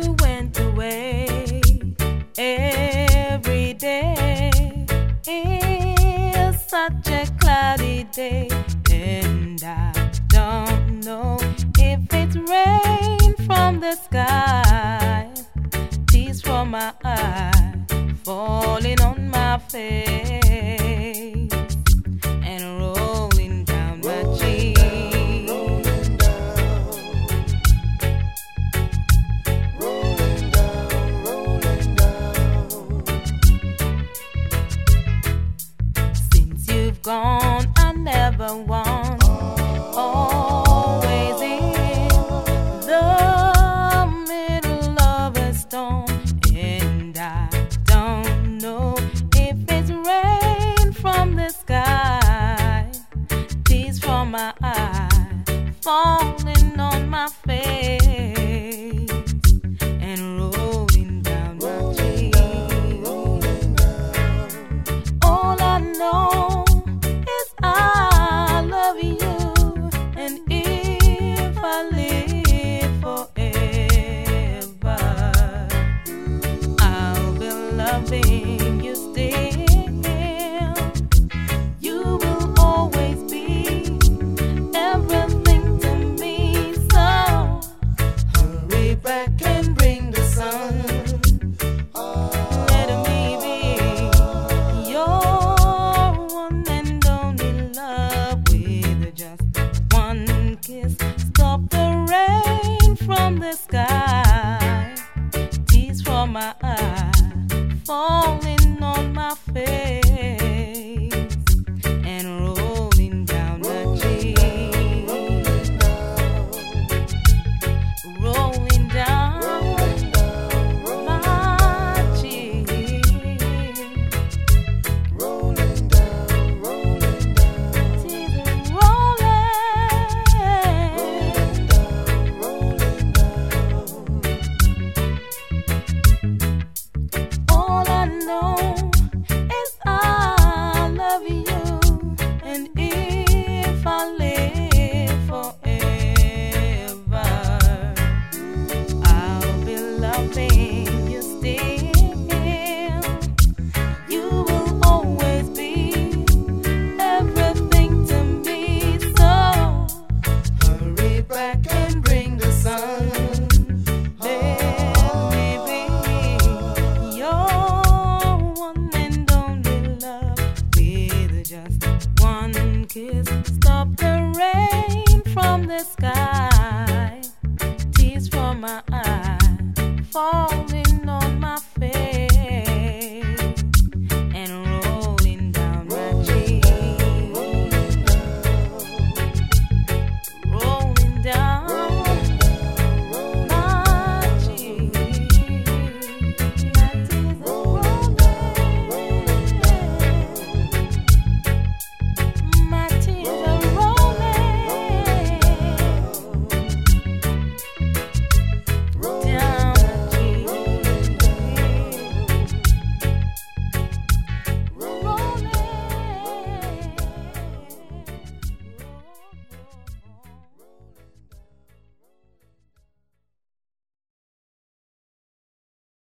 you went away. Every day is such a cloudy day, and I don't know if it's rain from the sky, tears from my eyes falling on my face and rolling down my cheek. Since you've gone, I never want, always in the middle of a storm, and I don't know if it's rain from the sky, tears from my eyes falling on my face and rolling down my cheek. All I know is I love you, and if I live forever, I'll be loving you still. You will always be everything to me, so hurry back and bring the sun. Let me be your one and only love, with just one kiss. Stop the rain from the sky, tears from my eyes falling on my face and rolling down my cheek. Rolling down my cheek. Tears are rolling. All I know is I love you, and if I live forever, I'll be loving you still. You will always be everything to me, so hurry back and bring the sun. Let me be your one and only love, with just one kiss. Stop the rain from the sky, tears from my eyes falling